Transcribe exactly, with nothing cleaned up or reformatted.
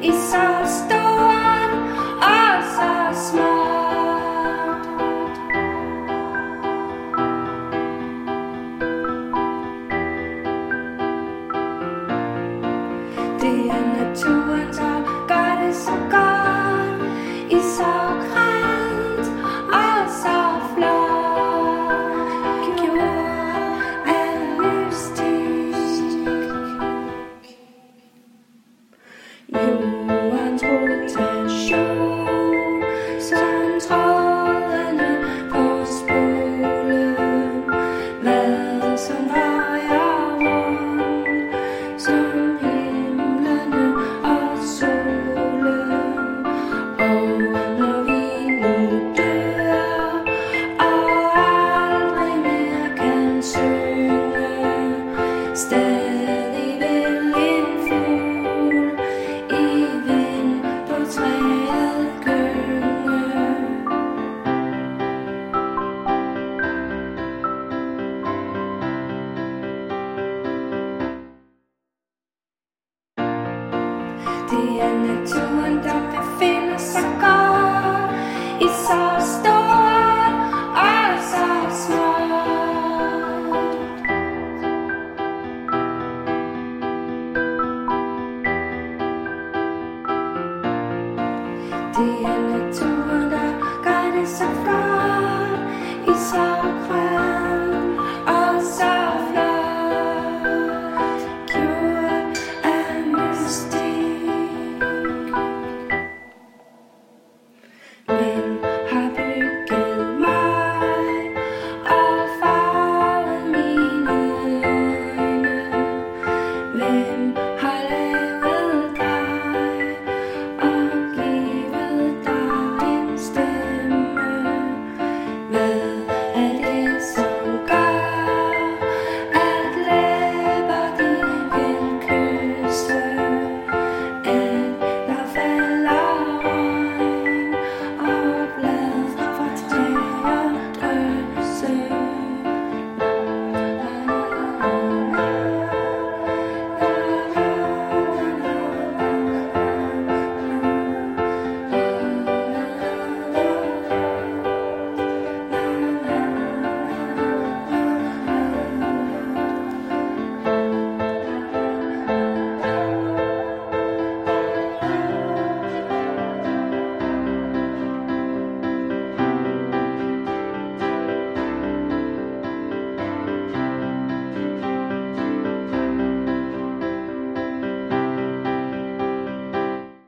i så stort og så småt. Det er naturen, der gør det så godt, i så grønt og så flot, gjort af mystik. Jordens rotation, som trådene på spolen, hvad som drejer rundt, som himlene og solen. Og når vi nu dør og aldrig mere kan synge, stadig vil en fugl i vind på træet gynge. Det er naturen, der befinder sig godt, i så stort og så småt. Det er naturen, der gør det så flot.